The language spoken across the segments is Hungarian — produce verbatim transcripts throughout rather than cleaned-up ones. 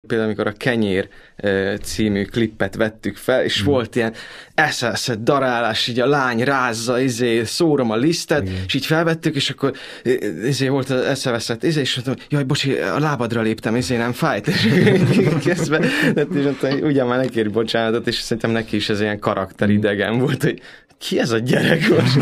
Például amikor a Kenyér uh, című klippet vettük fel, és mm. volt ilyen eszeszett darálás, így a lány rázza, izé, szórom a lisztet, igen. És így felvettük, és akkor izé volt az eszeveszett, izé, és mondtam, jaj, bocsi, a lábadra léptem, izé, nem fájt, és kezdve, és mondtam, ugyan már ne kérj bocsánatot, és szerintem neki is ez ilyen karakteridegen volt, hogy ki ez a gyerek most?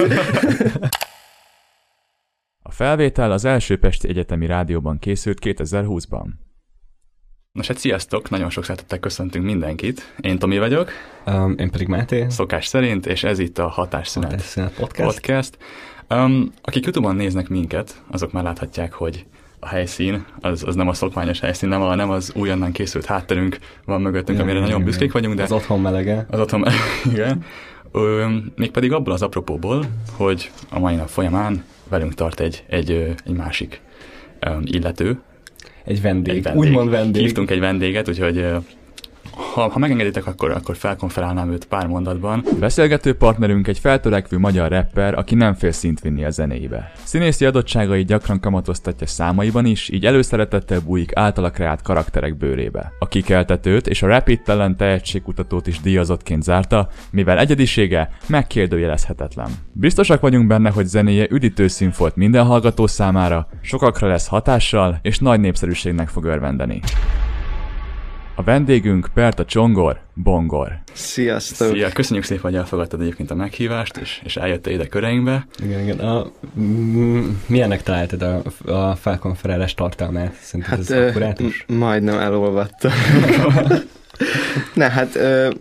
A felvétel az első Pesti Egyetemi Rádióban készült kétezer-húszban. Nos, hát sziasztok! Nagyon sok szeretettel köszöntünk mindenkit. Én Tomi vagyok. Um, én pedig Máté. Szokás szerint, és ez itt a Hatásszünet, Hatásszünet podcast. podcast. Um, akik YouTube-on néznek minket, azok már láthatják, hogy a helyszín, az, az nem a szokványos helyszín, nem, a, nem az újonnan készült hátterünk van mögöttünk, ja, amire igen, nagyon büszkék vagyunk. De az otthon melege. Az otthon melege, igen. Ö, mégpedig abból az apropóból, hogy a mai nap folyamán velünk tart egy, egy, egy másik um, illető. Egy vendég, egy vendég. Úgymond vendég. Hívtunk egy vendéget, úgyhogy ha, ha megengeditek, akkor, akkor felkonferálnám őt pár mondatban. Beszélgető partnerünk egy feltörekvő magyar rapper, aki nem fél szint vinni a zenéibe. Színészi adottságait gyakran kamatoztatja számaiban is, így előszeretettel bújik általa kreált karakterek bőrébe. A kikeltetőt és a Rapid Talent tehetségkutatót is díjazottként zárta, mivel egyedisége megkérdőjelezhetetlen. Biztosak vagyunk benne, hogy zenéje üdítő színfolt minden hallgató számára, sokakra lesz hatással és nagy népszerűségnek fog örvendeni. A vendégünk Perta Csongor, Bongor. Sziasztok! Szia! Köszönjük szépen, hogy elfogadtad egyébként a meghívást, és, és eljöttél ide köreinkbe. Igen, igen. A, m- milyennek találtad a, a felkonferálás tartalmát? Szerinted hát, ez akkurátus? M- majdnem elolvadtam. Ne, hát ö,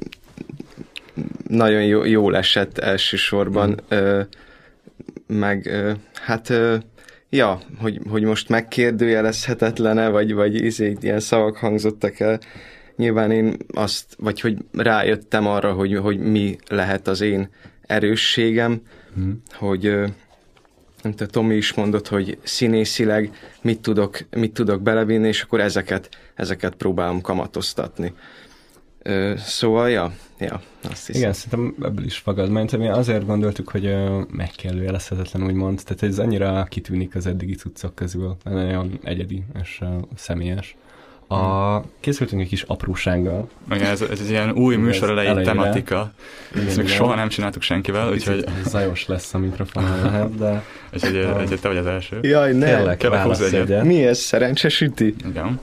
nagyon jó, jól esett elsősorban, mm. ö, meg ö, hát... Ö, Ja, hogy, hogy most megkérdőjelezhetetlene, vagy, vagy izé, ilyen szavak hangzottak el. Nyilván én azt, vagy hogy rájöttem arra, hogy, hogy mi lehet az én erősségem, mm. hogy, mint a Tomi is mondott, hogy színészileg mit tudok, mit tudok belevinni, és akkor ezeket, ezeket próbálom kamatoztatni. Szóval, ja, ja, azt hiszem. Igen, szerintem ebből is fagad, mert mi azért gondoltuk, hogy uh, megkérdőjelezhetetlen, úgymond, tehát ez annyira kitűnik az eddigi cuccok közül, nagyon egyedi és uh, személyes. A, készültünk egy kis aprósággal. Igen, ez, ez egy ilyen új műsor elejé tematika. Ezt még soha nem csináltuk senkivel, úgyhogy... Zajos lesz a mikrofonon lehet, de... Úgyhogy egy, egy, te vagy az első. Jaj, ne! Kérlek, válasz egyet. Mi ez, szerencsesüti? Igen.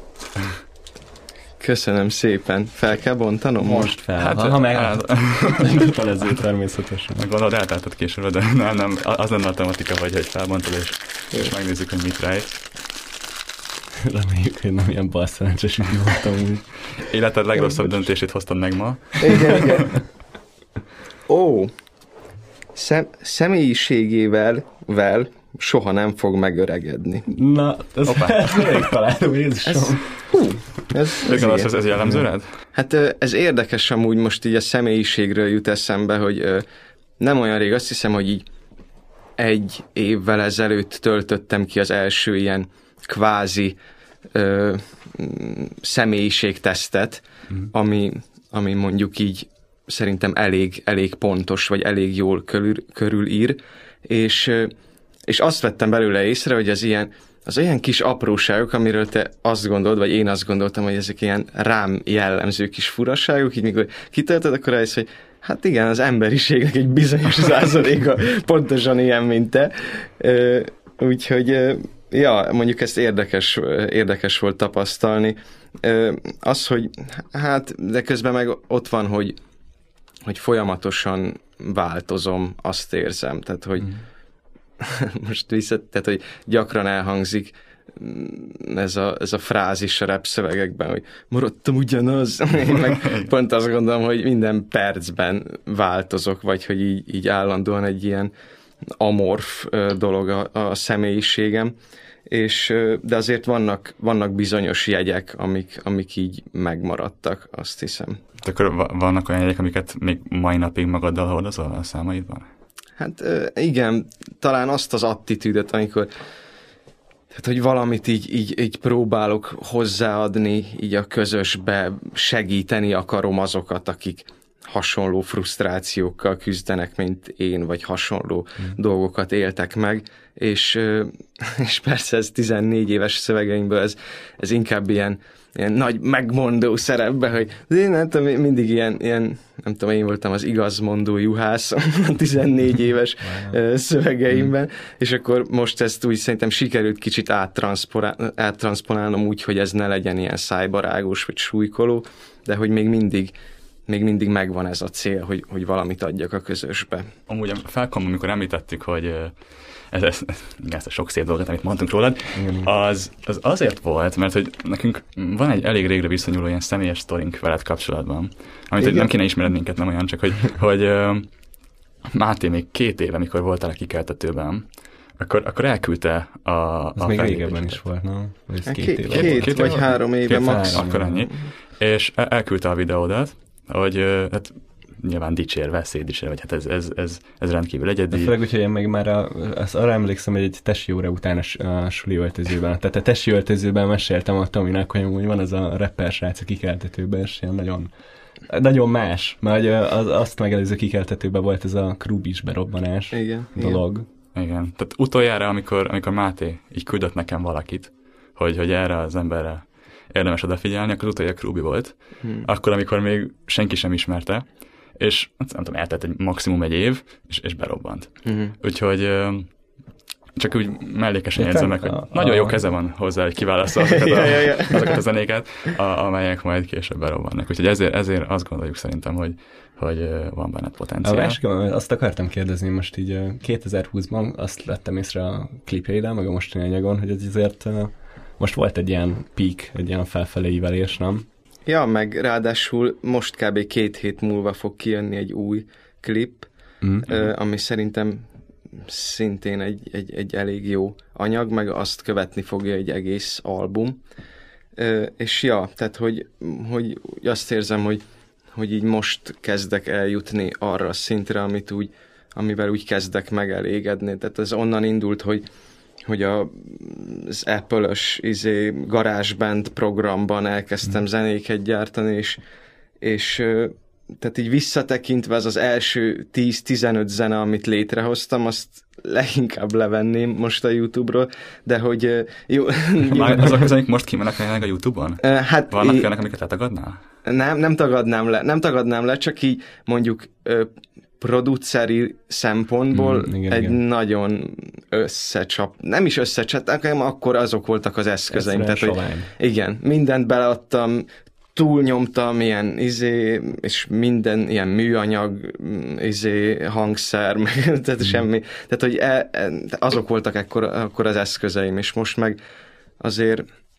Köszönöm szépen. Fel kell bontanom? Most fel. Hát, ha, ha meg... Felező természetesen. Gondolod, eltáltad később, de nem, nem, az lenne a tematika, vagy hogy felbontod, és, és megnézzük, hogy mit rájt. Reméljük, hogy nem ilyen bal szerencsés ügy voltam úgy. Életed legrosszabb döntését hoztad meg ma. Igen, igen. Ó, szem, személyiségével vel, soha nem fog megöregedni. Na, ez, ez még találom, Jézusom. Hú, ez, ez, ez, ez jellemző rád? Hát ez érdekes amúgy, most így a személyiségről jut eszembe, hogy nem olyan rég, azt hiszem, hogy így egy évvel ezelőtt töltöttem ki az első ilyen kvázi ö, személyiségtesztet, mm. ami, ami mondjuk így szerintem elég, elég pontos, vagy elég jól körül, körülír, és, és azt vettem belőle észre, hogy az ilyen, az olyan kis apróságok, amiről te azt gondolod, vagy én azt gondoltam, hogy ezek ilyen rám jellemző kis furaságok, így mikor kitöltöd, akkor rájössz, hogy hát igen, az emberiségnek egy bizonyos százaléka pontosan ilyen, mint te. Úgyhogy ja, mondjuk ezt érdekes, érdekes volt tapasztalni. Az, hogy hát, de közben meg ott van, hogy, hogy folyamatosan változom, azt érzem. Tehát, hogy mm. most vissza, tehát, hogy gyakran elhangzik ez a, ez a frázis a rap szövegekben, hogy maradtam ugyanaz. Én meg pont azt gondolom, hogy minden percben változok, vagy hogy így, így állandóan egy ilyen amorf dolog a, a személyiségem, és, de azért vannak, vannak bizonyos jegyek, amik, amik így megmaradtak, azt hiszem. De akkor vannak olyan jegyek, amiket még mai napig magaddal hordozol a számaidban? Hát igen, talán azt az attitűdöt, amikor tehát, hogy valamit így, így, így próbálok hozzáadni, így a közösbe segíteni akarom azokat, akik hasonló frusztrációkkal küzdenek, mint én, vagy hasonló mm. dolgokat éltek meg, és, és persze ez tizennégy éves szövegeinkből ez, ez inkább ilyen ilyen nagy megmondó szerepbe, hogy én nem tudom, mindig ilyen, ilyen, nem tudom, én voltam az igazmondó juhász a tizennégy éves szövegeimben, és akkor most ezt úgy szerintem sikerült kicsit áttranszponálnom úgy, hogy ez ne legyen ilyen szájbarágos vagy súlykoló, de hogy még mindig még mindig megvan ez a cél, hogy, hogy valamit adjak a közösbe. Amúgy a Felkomban, amikor említettük, hogy ez, ez, igen, ezt a sok szép dolgot, amit mondtunk rólad, az, az azért volt, mert hogy nekünk van egy elég régre viszonyuló ilyen személyes sztorink veled kapcsolatban, amit hogy nem kéne ismered minket, nem olyan, csak hogy, hogy Máté még két éve, amikor voltál a Kikeltetőben, akkor, akkor elküldte a... Az a még régebben is volt, nem? Vagy két, két, két, éve két, két vagy három éve max. Akkor annyi. És elküldte a videódat, hogy hát nyilván dicsérve, szétdicsérve, vagy hát ez, ez, ez, ez rendkívül egyedi. De főleg úgy, hogy én meg már a, azt arra emlékszem, hogy egy tesi óra után a, a suli öltözőben, tehát a tesi öltözőben meséltem a Tominak, hogy amúgy van az a rapper srác a Kikeltetőben, és ilyen nagyon, nagyon más, mert az, azt megelőző Kikeltetőben volt ez a Krubis berobbanás igen, dolog. Igen. igen, tehát utoljára, amikor, amikor Máté így küldött nekem valakit, hogy, hogy erre az emberre érdemes odafigyelni, akkor utoljára Krubi volt. Hmm. Akkor, amikor még senki sem ismerte, és nem tudom, eltelt egy maximum egy év, és, és berobbant. Hmm. Úgyhogy csak úgy mellékesen érzem meg, hogy a, nagyon a... jó keze van hozzá, hogy kiválaszol azokat, ja, ja, ja. a, azokat a zenéket, a, amelyek majd később berobbannak. Úgyhogy ezért, ezért azt gondoljuk szerintem, hogy, hogy van benne potenciál. A másik, azt akartam kérdezni most így kétezer-húszban, azt lettem észre a klipjeiden, meg a mostani anyagon, hogy ez azért most volt egy ilyen peak, egy ilyen felfelé ívelés, nem? Ja, meg ráadásul most kb. két hét múlva fog kijönni egy új klip, mm. ami szerintem szintén egy, egy, egy elég jó anyag, meg azt követni fogja egy egész album. És ja, tehát hogy, hogy azt érzem, hogy, hogy így most kezdek eljutni arra a szintre, amit úgy, amivel úgy kezdek megelégedni. Tehát ez onnan indult, hogy hogy a, az Apple-ös izé, GarageBand programban elkezdtem mm. zenéket gyártani, és, és tehát így visszatekintve az az első tíz-tizenöt zene, amit létrehoztam, azt leginkább levenném most a YouTube-ról, de hogy jó... Már azok az, amik most kimennek a YouTube-on? Hát vannak olyanok, amiket letagadnál? Nem, nem tagadnám le, nem tagadnám le, csak így mondjuk produceri szempontból mm, igen, egy igen. nagyon összecsap, nem is összecsap, akkor azok voltak az eszközeim. Tehát, hogy igen, mindent beleadtam, túlnyomtam ilyen izé, és minden ilyen műanyag izé, hangszer, meg, tehát mm. semmi. Tehát, hogy e, e, azok voltak akkor, akkor az eszközeim, és most meg azért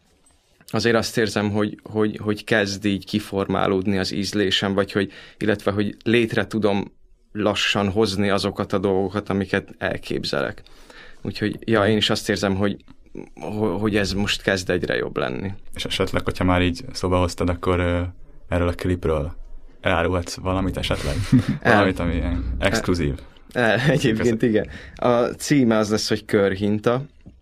azért azt érzem, hogy, hogy, hogy kezd így kiformálódni az ízlésem, vagy hogy, illetve, hogy létre tudom lassan hozni azokat a dolgokat, amiket elképzelek. Úgyhogy ja, én is azt érzem, hogy, hogy ez most kezd egyre jobb lenni. És esetleg, hogyha már így szóba hoztad, akkor uh, erről a klipről elárulhatsz valamit esetleg? Valamit, ami ilyen exkluzív. El, egyébként igen. A címe az lesz, hogy Körhinta,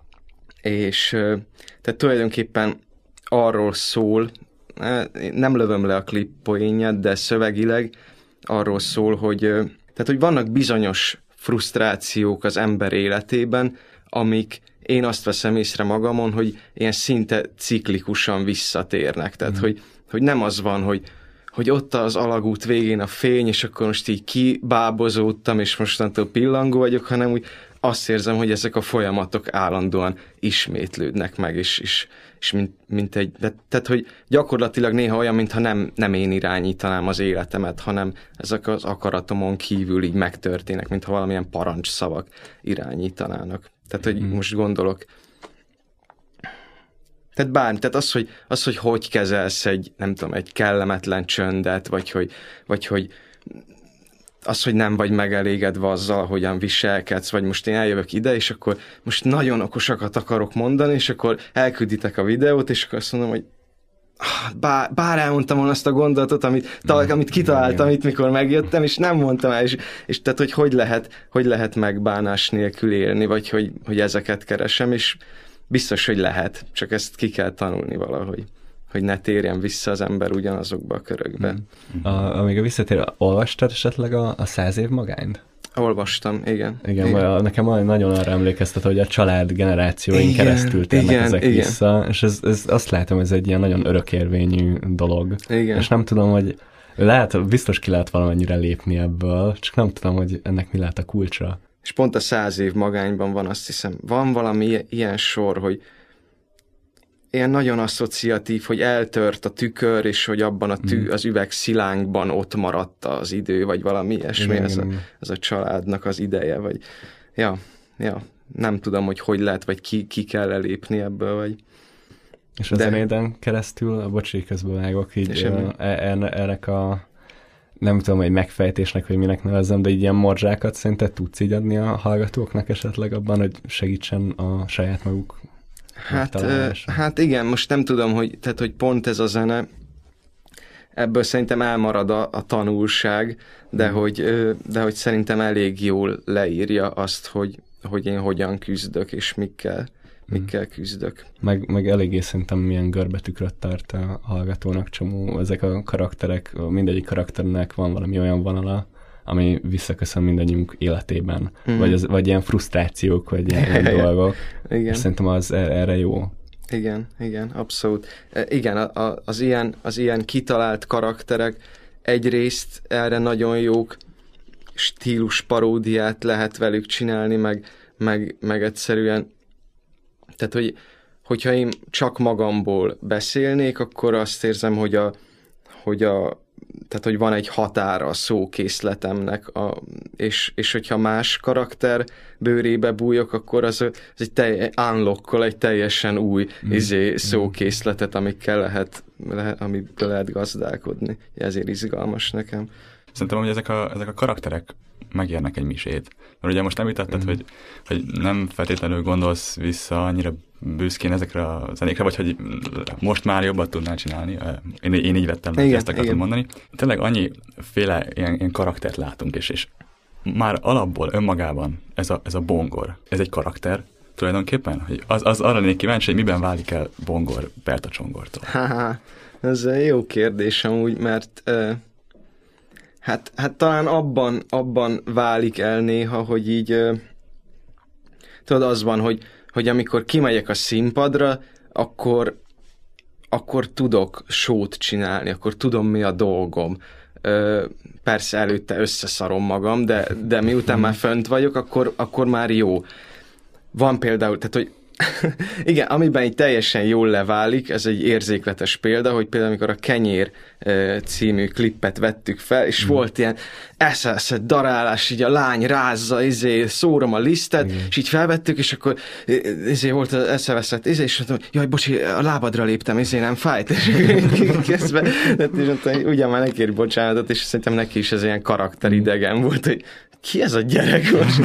és uh, tehát tulajdonképpen arról szól, nem lövöm le a klip poénját, de szövegileg arról szól, hogy, tehát, hogy vannak bizonyos frusztrációk az ember életében, amik én azt veszem észre magamon, hogy ilyen szinte ciklikusan visszatérnek. Tehát, mm. hogy, hogy nem az van, hogy, hogy ott az alagút végén a fény, és akkor most így kibábozódtam, és mostantól pillangó vagyok, hanem úgy azt érzem, hogy ezek a folyamatok állandóan ismétlődnek meg, és, és, és mint, mint egy, de, tehát, hogy gyakorlatilag néha olyan, mintha nem, nem én irányítanám az életemet, hanem ezek az akaratomon kívül így megtörténnek, mintha valamilyen parancsszavak irányítanának. Tehát, hogy mm. most gondolok, tehát bármi, tehát az, hogy, az, hogy hogy kezelsz egy, nem tudom, egy kellemetlen csöndet, vagy hogy, vagy hogy az, hogy nem vagy megelégedve azzal, hogyan viselkedsz, vagy most én eljövök ide, és akkor most nagyon okosakat akarok mondani, és akkor elkülditek a videót, és akkor azt mondom, hogy bár, bár elmondtam volna azt a gondolatot, amit, tal, amit kitaláltam itt, mikor megjöttem, és nem mondtam el, és, és tehát, hogy hogy lehet, hogy lehet megbánás nélkül élni, vagy hogy, hogy ezeket keresem, és biztos, hogy lehet, csak ezt ki kell tanulni valahogy, hogy ne térjen vissza az ember ugyanazokba a körökbe. Mm. A, amíg a visszatér, olvastad esetleg a, a Száz év magányt? Olvastam, igen. Igen, igen. Nekem nagyon arra emlékeztet, hogy a család generációin igen, keresztül térnek igen, ezek igen. vissza, és ez, ez, azt látom, ez egy ilyen nagyon örökérvényű dolog. Igen. És nem tudom, hogy lehet, biztos ki lehet valamennyire lépni ebből, csak nem tudom, hogy ennek mi lehet a kulcsa. És pont a száz év magányban van, azt hiszem, van valami ilyen sor, hogy ilyen nagyon asszociatív, hogy eltört a tükör, és hogy abban a tű, az üveg szilánkban ott maradt az idő, vagy valami ilyesmi, ez a, ez a családnak az ideje, vagy ja, ja, nem tudom, hogy hogy lehet, vagy ki, ki kell elépni ebből, vagy... És a De... zenéden keresztül, bocsi, közben vágok, így ennek a nem tudom, egy megfejtésnek, hogy minek nevezzem, de így ilyen morzsákat szerinted tudsz így adni a hallgatóknak esetleg abban, hogy segítsen a saját maguk Hát, hát igen, most nem tudom, hogy, tehát, hogy pont ez a zene, ebből szerintem elmarad a, a tanulság, de, hmm. hogy, de hogy szerintem elég jól leírja azt, hogy, hogy én hogyan küzdök, és mikkel, mikkel küzdök. Meg, meg eléggé szerintem milyen görbetükröt tart a hallgatónak csomó. Ezek a karakterek, mindegyik karakternek van valami olyan vonala, ami visszaköszön mindannyiunk életében. Mm. Vagy, az, vagy ilyen frusztrációk, vagy ilyen, ilyen dolgok. Igen. És szerintem az erre jó. Igen, igen, abszolút. Igen, a, a, az, ilyen, az ilyen kitalált karakterek egyrészt erre nagyon jók, stílus paródiát lehet velük csinálni, meg, meg, meg egyszerűen, tehát, hogy, hogyha én csak magamból beszélnék, akkor azt érzem, hogy a, hogy a tehát, hogy van egy határa a szókészletemnek, a, és, és hogyha más karakter bőrébe bújok, akkor az, az egy telj, unlockol egy teljesen új mm. izé, szókészletet, amikkel lehet, lehet, amiből lehet gazdálkodni. Ezért izgalmas nekem. Szerintem, hogy ezek a, ezek a karakterek megérnek egy misét. Mert ugye most említetted, mm. hogy, hogy nem feltétlenül gondolsz vissza annyira büszkén ezekre a zenékre, vagy hogy most már jobban tudnál csinálni. Én, én így vettem, hogy ezt akartam mondani. Tényleg annyi féle ilyen, ilyen karaktert látunk, és, és már alapból önmagában ez a, ez a bongor, ez egy karakter tulajdonképpen? Hogy az, az arra lennék kíváncsi, hogy miben válik el bongor Berta Csongortól? Ha, ez egy jó kérdés amúgy, mert uh, hát, hát talán abban, abban válik el néha, hogy így uh, tudod, az van, hogy hogy amikor kimegyek a színpadra, akkor, akkor tudok sót csinálni, akkor tudom, mi a dolgom. Ö, persze előtte összeszarom magam, de, de miután már fönt vagyok, akkor, akkor már jó. Van például, tehát, hogy igen, amiben így teljesen jól leválik, ez egy érzékletes példa, hogy például amikor a Kenyér című klippet vettük fel, és mm. volt ilyen eszeszett darálás, így a lány rázza, izé, szórom a lisztet, mm. és így felvettük, és akkor izé volt az eszeveszett, izé, és mondtam, jaj, bocsi, a lábadra léptem, izé nem fájt, és kezdve, és mondtam, ugyan már ne kérj bocsánatot, és szerintem neki is ez ilyen karakteridegen volt, hogy ki ez a gyerek most?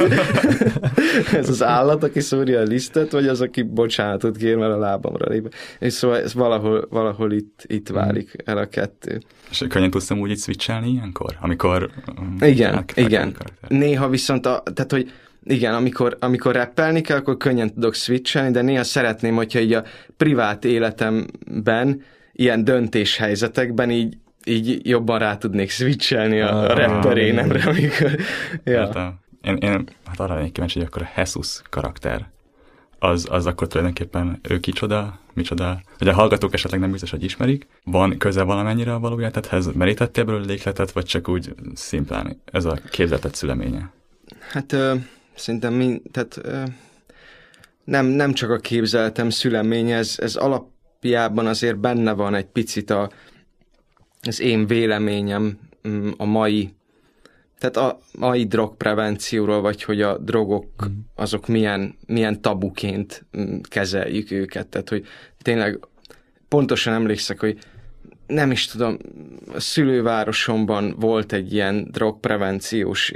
Ez az állat, aki szórja a lisztet, vagy az, aki bocsánatot kér, mert a lábamra lép. És szóval ez valahol, valahol itt, itt válik el a kettő. És könnyen tudsz úgy itt switchelni ilyenkor? Amikor... Igen, igen. Néha viszont, a, tehát, hogy igen, amikor, amikor rappelni kell, akkor könnyen tudok switchelni, de néha szeretném, hogyha így a privát életemben, ilyen döntéshelyzetekben így így jobban rá tudnék switchelni a, a rapperénemre, amikor... Ja. Én, én hát arra lennék kíváncsi, hogy akkor a Jesus karakter, az, az akkor tulajdonképpen ő kicsoda, micsoda, hogy a hallgatók esetleg nem biztos, hogy ismerik. Van köze valamennyire a való életedhez? Merítettél belőle lékletet, vagy csak úgy szimplán ez a képzeltet szüleménye? Hát ö, szerintem mi, tehát, ö, nem, nem csak a képzeletem szüleménye, ez, ez alapjában azért benne van egy picit a az én véleményem a mai, tehát a mai drogprevencióról, vagy hogy a drogok azok milyen, milyen tabuként kezeljük őket. Tehát, hogy tényleg pontosan emlékszek, hogy nem is tudom, a szülővárosomban volt egy ilyen drogprevenciós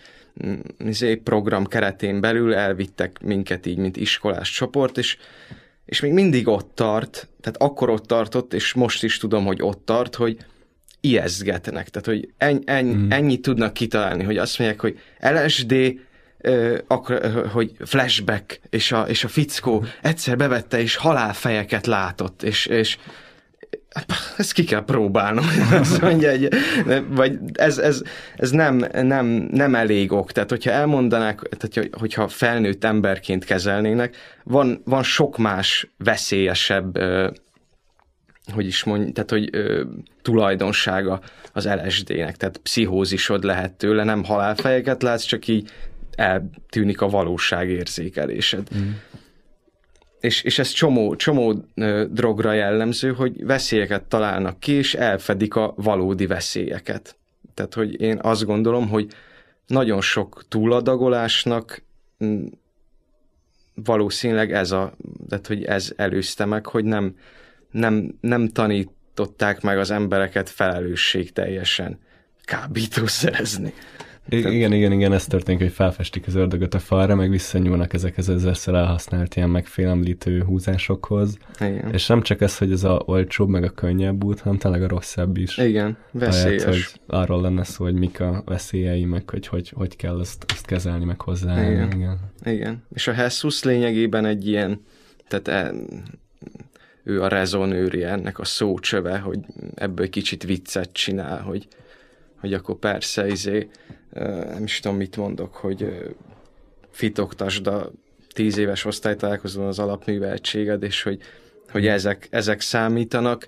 program keretén belül, elvittek minket így, mint iskolás csoport, és és még mindig ott tart, tehát akkor ott tartott, és most is tudom, hogy ott tart, hogy ijesztgetnek, tehát hogy enny, enny, mm. ennyit tudnak kitalálni, hogy azt mondják, hogy el es dé, euh, akkor, hogy flashback, és a, és a fickó egyszer bevette, és halálfejeket látott, és, és ezt ki kell próbálnom, azt mondja, egy, vagy ez, ez, ez nem, nem, nem elég ok. Tehát, hogyha elmondanák, tehát, hogyha felnőtt emberként kezelnének, van, van sok más veszélyesebb, hogy is mondj, tehát, hogy tulajdonsága az el es dé-nek, tehát pszichózisod lehet tőle, nem halálfejeket látsz, csak így eltűnik a valóság érzékelésed. Mm. És, és ez csomó, csomó drogra jellemző, hogy veszélyeket találnak ki, és elfedik a valódi veszélyeket. Tehát, hogy én azt gondolom, hogy nagyon sok túladagolásnak valószínűleg ez a, tehát, hogy ez előzte meg, hogy nem, nem, nem tanították meg az embereket felelősségteljesen kábítószerezni. I- igen, igen, igen, ez történik, hogy felfestik az ördögöt a falra, meg visszanyúlnak ezekhez az ezerszer elhasznált ilyen megfélemlítő húzásokhoz. Igen. És nem csak ez, hogy ez a olcsóbb, meg a könnyebb út, hanem tényleg a rosszabb is. Igen, veszélyes. Ahelyett, hogy arról lenne szó, hogy mik a veszélyei, meg hogy hogy, hogy kell ezt, ezt kezelni, meg hozzá. Igen. Igen. Igen. És a Jesus lényegében egy ilyen, tehát e, ő a rezonőri ennek a szócsöve, hogy ebből kicsit viccet csinál, hogy, hogy akkor persze, izé, nem is tudom, mit mondok, hogy fitoktasd a tíz éves osztálytalálkozón az alapműveltséged, és hogy, hogy ezek, ezek számítanak,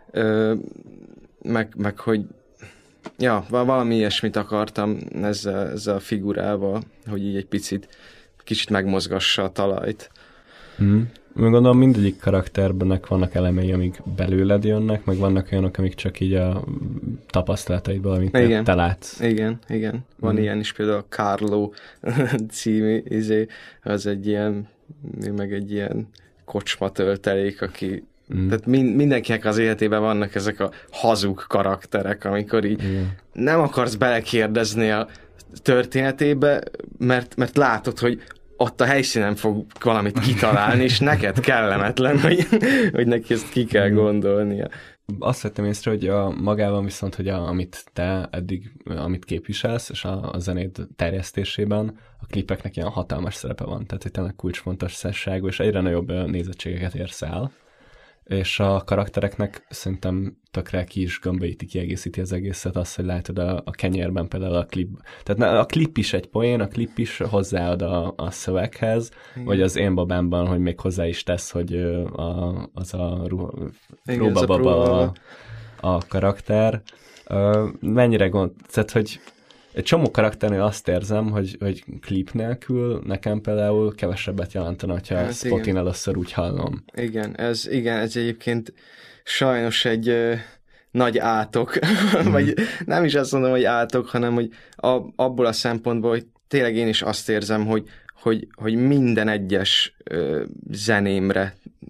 meg, meg hogy ja, valami ilyesmit akartam ezzel, ezzel a figurával, hogy így egy picit kicsit megmozgassa a talajt. Mm. Meg gondolom mindegyik karakterbennek vannak elemei, amik belőled jönnek, meg vannak olyanok, amik csak így a tapasztalataidból, amit igen. te látsz. Igen, igen. Van mm. ilyen is, például a Carlo című izé, az egy ilyen, meg egy ilyen kocsma töltelék, aki mm. tehát min- mindenkinek az életében vannak ezek a hazug karakterek, amikor így igen. nem akarsz belekérdezni a történetébe, mert, mert látod, hogy ott a helyszínen fog valamit kitalálni, és neked kellemetlen, hogy, hogy neki ezt ki kell gondolnia. Azt vettem észre, hogy a magában viszont, hogy a, amit te eddig, amit képviselsz, és a, a zenéd terjesztésében, a klipeknek ilyen hatalmas szerepe van, tehát hogy tényleg kulcsfontosságú, és egyre nagyobb nézettségeket érsz el, és a karaktereknek szerintem tökre ki is gömbölyíti, kiegészíti az egészet, az, hogy látod a, a kenyérben például a klip. Tehát a klip is egy poén, a klip is hozzáad a, a szöveghez, igen. vagy az Én babámban, hogy még hozzá is tesz, hogy a, az a próbababa a, a karakter. Mennyire gond... Tehát, hogy egy csomó karakternél azt érzem, hogy, hogy klip nélkül nekem például kevesebbet jelentene, hogyha hát Spotin először úgy hallom. Igen, ez, igen, ez egyébként sajnos egy ö, nagy átok, mm. vagy nem is azt mondom, hogy átok, hanem hogy a, abból a szempontból, hogy tényleg én is azt érzem, hogy, hogy, hogy minden egyes ö, zenémre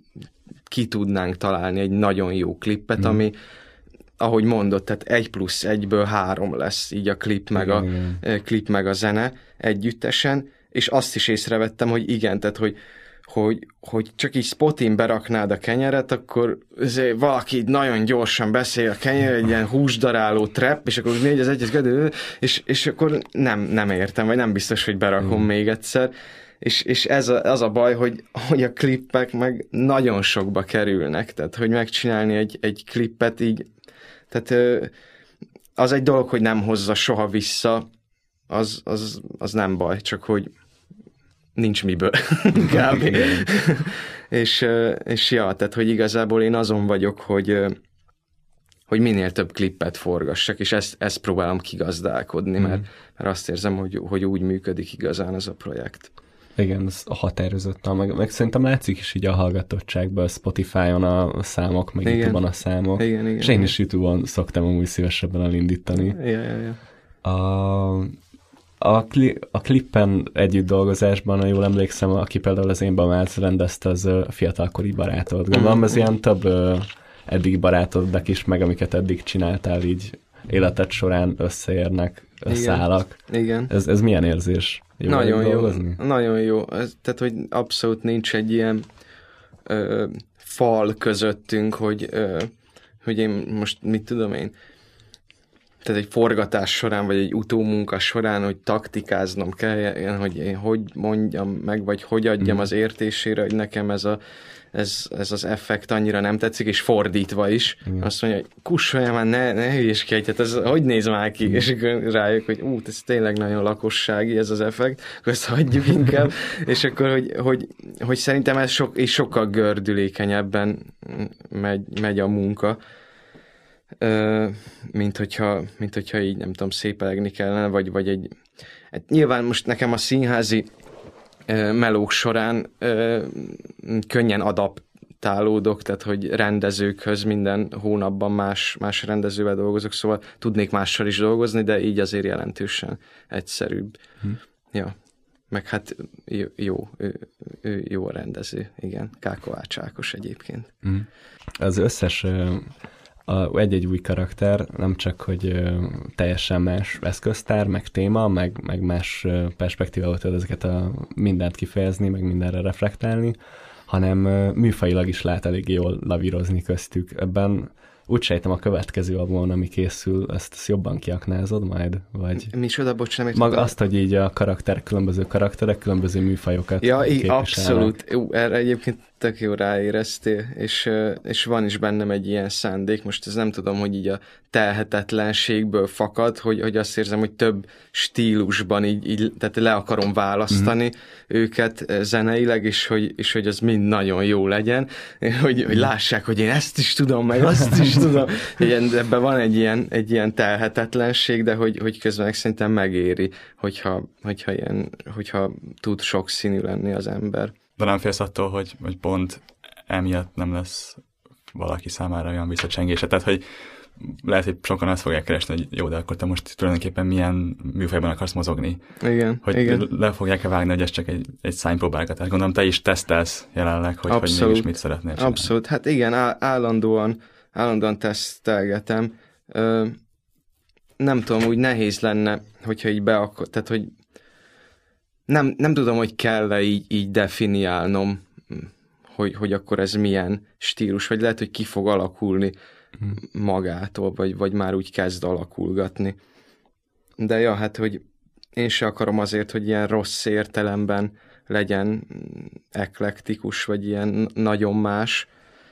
ki tudnánk találni egy nagyon jó klippet, mm. ami ahogy mondott, tehát egy plusz egyből három lesz így a klip meg a, igen. klip meg a zene együttesen, és azt is észrevettem, hogy igen, tehát hogy, hogy, hogy csak így Spotin beraknád a kenyeret, akkor valaki így nagyon gyorsan beszél a kenyer, egy ilyen húsdaráló trap, és akkor négy az egyes, és, és akkor nem, nem értem, vagy nem biztos, hogy berakom mm. még egyszer. És, és ez a, az a baj, hogy, hogy a klippek meg nagyon sokba kerülnek, tehát hogy megcsinálni egy, egy klippet így, tehát az egy dolog, hogy nem hozza soha vissza, az, az, az nem baj, csak hogy nincs miből. és, és ja, tehát hogy igazából én azon vagyok, hogy, hogy minél több klippet forgassak, és ezt, ezt próbálom kigazdálkodni, mm. mert, mert azt érzem, hogy, hogy úgy működik igazán ez a projekt. Igen, ez a határozottan, meg, meg szerintem látszik is így a hallgatottságban, Spotify-on a számok, meg igen. YouTube-on a számok. Igen, igen, és én is YouTube-on szoktam amúgy szívesebben elindítani. Ja, ja, ja. A, a, kli, a klippen együtt dolgozásban, ha jól emlékszem, aki például az Én babámat rendezte, az fiatalkori barátod. Gondolom, ez ilyen több eddig barátodnak is, meg amiket eddig csináltál így életed során összeérnek, összeállak. Igen. Igen. Ez, ez milyen érzés? Jó nagyon jó, dolgozni? Nagyon jó. Ez, tehát, hogy abszolút nincs egy ilyen ö, fal közöttünk, hogy, ö, hogy én most mit tudom én, tehát egy forgatás során, vagy egy utómunka során, hogy taktikáznom kell, hogy én hogy mondjam meg, vagy hogy adjam mm. az értésére, hogy nekem ez, a, ez, ez az effekt annyira nem tetszik, és fordítva is. Mm. Azt mondja, hogy kussolja már, ne, ne hülyéskedj, hát ez hogy néz már ki? Mm. És akkor rájök, hogy ú, ez tényleg nagyon lakossági ez az effekt, akkor ezt hagyjuk inkább. És akkor, hogy, hogy, hogy szerintem ez sok, és sokkal gördülékenyebben megy, megy a munka. Uh, mint, hogyha, mint hogyha így nem tudom, szépelegni kellene, vagy, vagy egy... Hát nyilván most nekem a színházi uh, melók során uh, könnyen adaptálódok, tehát hogy rendezőkhöz minden hónapban más, más rendezővel dolgozok, szóval tudnék mással is dolgozni, de így azért jelentősen egyszerűbb. Hm. Ja. Meg hát jó, jó ő, ő jó a rendező, igen. K. Kovács Ákos egyébként. Hm. Az összes... A, egy-egy új karakter, nem csak, hogy ö, teljesen más eszköztár, meg téma, meg, meg más ö, perspektívával tud ezeket a mindent kifejezni, meg mindenre reflektálni, hanem ö, műfajilag is lehet elég jól lavírozni köztük. Ebben úgy sejtem a következő albumon, ami készül, ezt, ezt jobban kiaknázod majd? Vagy micsoda, bocs, nem Maga azt, hogy így a karakter, különböző karakterek, különböző műfajokat ja, abszolút. Jó, erre egyébként tök jó ráéreztél, és, és van is bennem egy ilyen szándék. Most ez nem tudom, hogy így a telhetetlenségből fakad, hogy, hogy azt érzem, hogy több stílusban így, így tehát le akarom választani mm-hmm. őket zeneileg, és hogy, és hogy az mind nagyon jó legyen, hogy, hogy lássák, hogy én ezt is tudom, meg azt is tudom. Ebben van egy ilyen, egy ilyen telhetetlenség, de hogy, hogy közben szerintem megéri, hogyha, hogyha, ilyen, hogyha tud sokszínű lenni az ember. De nem félsz attól, hogy, hogy pont emiatt nem lesz valaki számára olyan visszacsengése. Tehát, hogy lehet, hogy sokan azt fogják keresni, hogy jó, de akkor te most tulajdonképpen milyen műfajban akarsz mozogni. Igen, hogy igen. le fogják-e vágni, hogy ez csak egy, egy szánypróbálgatás. Gondolom, te is tesztelsz jelenleg, hogy, hogy mégis mit szeretnél csinálni. Abszolút. Hát igen, állandóan, állandóan tesztelgetem. Ö, nem tudom, úgy nehéz lenne, hogyha így beakad, tehát, hogy Nem, nem tudom, hogy kell-e így, így definiálnom, hogy, hogy akkor ez milyen stílus, vagy lehet, hogy ki fog alakulni magától, vagy, vagy már úgy kezd alakulgatni. De ja, hát, hogy én se akarom azért, hogy ilyen rossz értelemben legyen eklektikus, vagy ilyen nagyon más,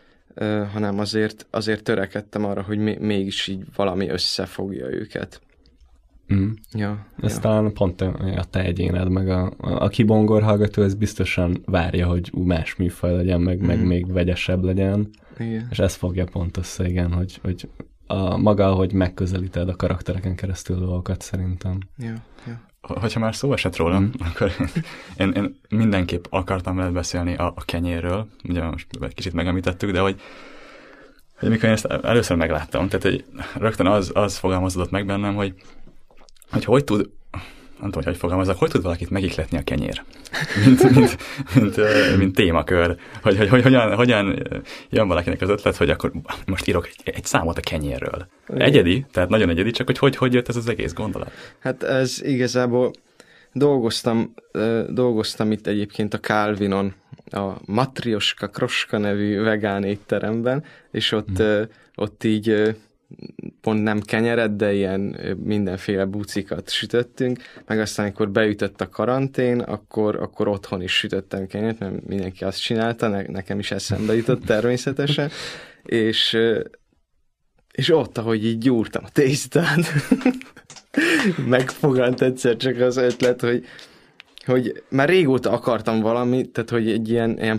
hanem azért, azért törekedtem arra, hogy mégis így valami összefogja őket. Mm. Ja, ez ja. talán pont a te egyéned, meg a, a, aki bongor hallgató, ez biztosan várja, hogy más műfaj legyen, meg, mm. meg még vegyesebb legyen. Igen. És ez fogja pont össze, igen, hogy, hogy a maga, hogy megközelíted a karaktereken keresztül dolgokat, szerintem. Ja, ja. Hogyha már szó esett róla, mm. akkor én, én mindenképp akartam veled beszélni a, a kenyérről, ugye most egy kicsit megemlítettük, de hogy hogy amikor én ezt először megláttam, tehát hogy rögtön az, az fogalmazódott meg bennem, hogy hogy hogy tud, nem tudom, hogy hogy fogalmazok, hogy tud valakit megihletni a kenyér, mint, mint, mint, mint, mint témakör, hogy, hogy, hogy hogyan, hogyan jön valakinek az ötlet, hogy akkor most írok egy, egy számot a kenyérről. Egyedi, tehát nagyon egyedi, csak hogy hogy, hogy jött ez az egész gondolat? Hát ez igazából dolgoztam, dolgoztam itt egyébként a Calvinon, a Matrioska Kroska nevű vegán étteremben, és ott, hmm. ott így pont nem kenyeret, de ilyen mindenféle bucikat sütöttünk, meg aztán, amikor beütött a karantén, akkor, akkor otthon is sütöttem kenyeret, mert mindenki azt csinálta, ne, nekem is eszembe jutott természetesen, és, és ott, ahogy így gyúrtam a tésztát, megfogant egyszer csak az ötlet, hogy hogy már régóta akartam valamit, tehát hogy egy ilyen, ilyen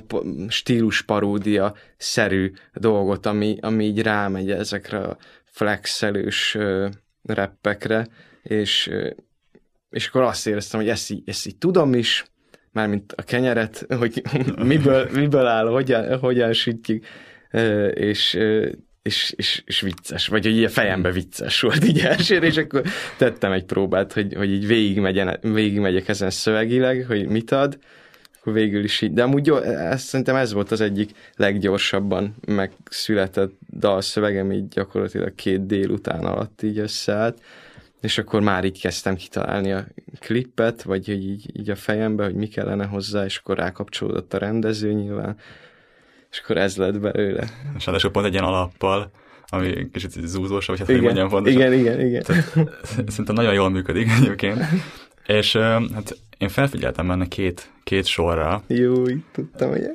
stílusparódia-szerű dolgot, ami, ami így rámegy ezekre a flexelős uh, rappekre, és, uh, és akkor azt éreztem, hogy ezt így, ezt így tudom is, mármint a kenyeret, hogy miből, miből áll, hogyan, hogyan sütjük, uh, és, uh, és, és, és vicces, vagy hogy így a fejembe vicces volt így elsőre, és akkor tettem egy próbát, hogy, hogy így végigmegyen, végigmegyek ezen szövegileg, hogy mit ad, akkor végül is így. De amúgy jó, ezt, szerintem ez volt az egyik leggyorsabban megszületett dalszövegem, így gyakorlatilag két délután alatt így összeállt, és akkor már így kezdtem kitalálni a klippet, vagy hogy így, így a fejembe, hogy mi kellene hozzá, és akkor rákapcsolódott a rendező nyilván, és akkor ez lett belőle. És ráadásul pont egy ilyen alappal, ami kicsit zúzós, vagy hát igen, hogy mondjam fontosan. Igen, igen, igen. Szerintem nagyon jól működik egyébként. És hát én felfigyeltem benne két, két sorra. Jó, tudtam, hogy...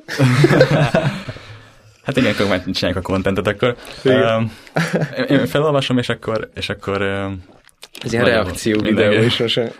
Hát igen, akkor majd csináljuk a kontentet, akkor uh, én felolvasom, és akkor... És akkor uh, ez ilyen reakció videó is sose.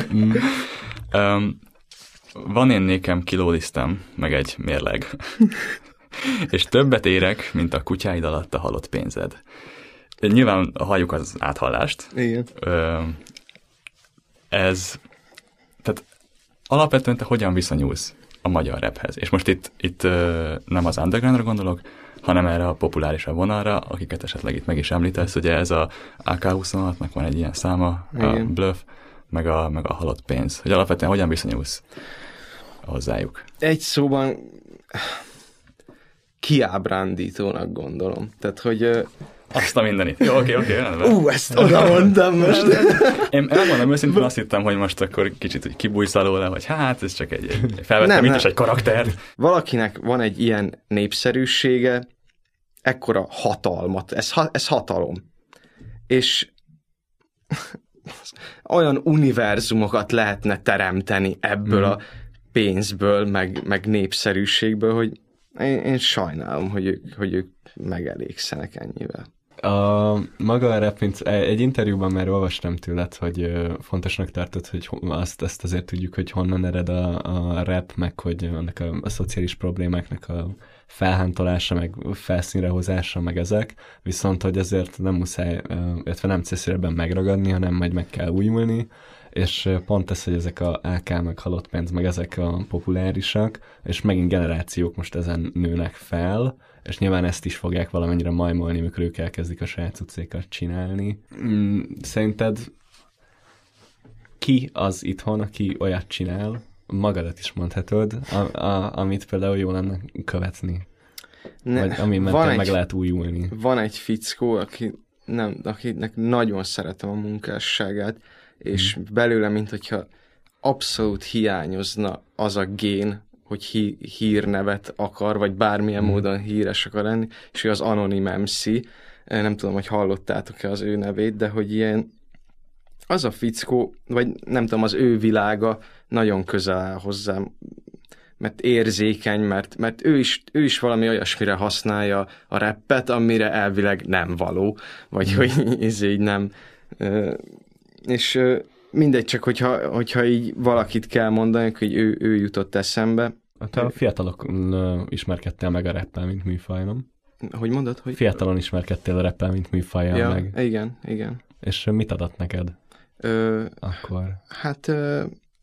um, van én nékem kilólisztem, meg egy mérleg. És többet érek, mint a kutyáid alatt a halott pénzed. Nyilván halljuk az áthallást. Igen. Uh, ez... Tehát alapvetően te hogyan viszonyulsz a magyar raphez? És most itt, itt uh, nem az undergroundra gondolok, hanem erre a populárisabb vonalra, akiket esetleg itt meg is említesz, ugye ez a á ká huszonhatnak van egy ilyen száma, igen. A Bluff, meg a, meg a halott pénz. Hogy alapvetően hogyan viszonyulsz hozzájuk? Egy szóban kiábrándítónak gondolom. Tehát, hogy... Azt a mindenit. Jó, oké, oké, rendben. Ú, ezt oda mondtam most. Én elmondom őszintén, azt hittem, hogy most akkor kicsit hogy kibújsz alóla, vagy hát ez csak egy, egy felvettem itt is egy karaktert. Valakinek van egy ilyen népszerűsége, ekkora hatalmat, ez, ez hatalom. És olyan univerzumokat lehetne teremteni ebből mm. a pénzből, meg, meg népszerűségből, hogy én, én sajnálom, hogy ők, hogy ők megelégszenek ennyivel. A maga a rap, mint egy interjúban már olvastam tőled, hogy fontosnak tartod, hogy azt, ezt azért tudjuk, hogy honnan ered a, a rap, meg hogy annak a, a szociális problémáknak a felhántolása, meg felszínre hozása, meg ezek, viszont hogy ezért nem muszáj, illetve nem célszerűen megragadni, hanem majd meg kell újulni, és pont ez, hogy ezek a á ká, meg halott pénz, meg ezek a populárisak, és megint generációk most ezen nőnek fel, és nyilván ezt is fogják valamennyire majmolni, mikor ők elkezdik a saját cuccékat csinálni. Szerinted ki az itthon, aki olyat csinál, magadat is mondhatod, a, a, amit például jó lenne követni? Ne, vagy ami mentén meg lehet újulni? Van egy fickó, aki nem, akinek nagyon szeretem a munkásságát, és hmm. belőle, mint hogyha abszolút hiányozna az a gén, hogy hí, hírnevet akar, vagy bármilyen hmm. módon híres akar lenni, és ő az Anonim em cé, nem tudom, hogy hallottátok-e az ő nevét, de hogy ilyen az a fickó, vagy nem tudom, az ő világa nagyon közel áll hozzám, mert érzékeny, mert, mert ő, is, ő is valami olyasmire használja a rappet, amire elvileg nem való, vagy hogy ez így nem... És mindegy, csak hogyha, hogyha így valakit kell mondani, hogy ő, ő jutott eszembe. Te a fiatalokon ismerkedtél meg a rappel, mint műfaj, nem? Hogy mondod? Hogy... Fiatalon ismerkedtél a rappel, mint műfajjal ja, meg. Igen, igen. És mit adott neked? Ö, Akkor? Hát, ö,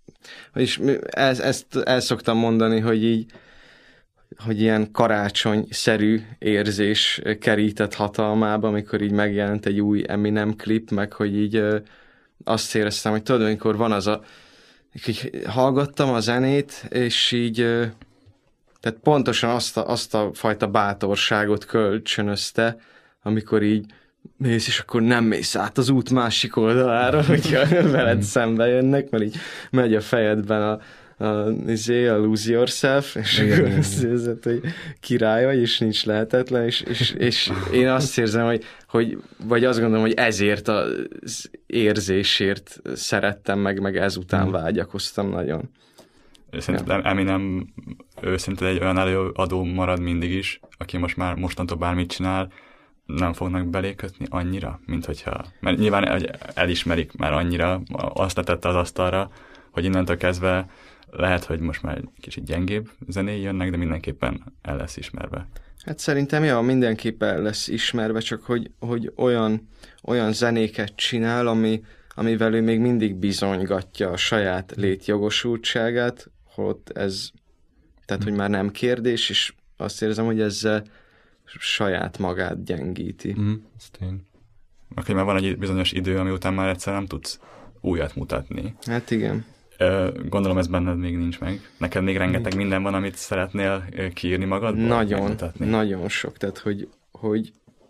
és ezt, ezt el szoktam mondani, hogy így, hogy ilyen karácsonyszerű érzés kerített hatalmába, amikor így megjelent egy új Eminem klip, meg hogy így ö, azt éreztem, hogy tudod, amikor van az a, hogy hallgattam a zenét, és így, ö, tehát pontosan azt a, azt a fajta bátorságot kölcsönözte, amikor így mész, és akkor nem mész át az út másik oldalára, hogyha veled szembe jönnek, mert így megy a fejedben a, a, izé, a lose yourself, és igen, akkor azt érzed, hogy király vagy, és nincs lehetetlen, és, és, és én azt érzem, hogy, hogy, vagy azt gondolom, hogy ezért az érzésért szerettem meg, meg ezután vágyakoztam nagyon. Szerintem ja. Eminem őszintén egy olyan előadó marad mindig is, aki most már mostantól bármit csinál, nem fognak belékötni annyira, mint hogyha... Mert nyilván elismerik már annyira, azt letette az asztalra, hogy innentől kezdve lehet, hogy most már kicsit gyengébb zenéi jönnek, de mindenképpen el lesz ismerve. Hát szerintem, ja, mindenképpen el lesz ismerve, csak hogy, hogy olyan, olyan zenéket csinál, ami, amivel ő még mindig bizonygatja a saját létjogosultságát, holott ez, tehát, hogy már nem kérdés, és azt érzem, hogy ezzel saját magát gyengíti. Mm, ez tény. Oké, mert van egy bizonyos idő, ami után már egyszer nem tudsz újat mutatni. Hát igen. Gondolom ez benned még nincs meg. Neked még rengeteg nincs. Minden van, amit szeretnél kiírni magadból? Nagyon, megmutatni. Nagyon sok. Tehát, hogy, hogy,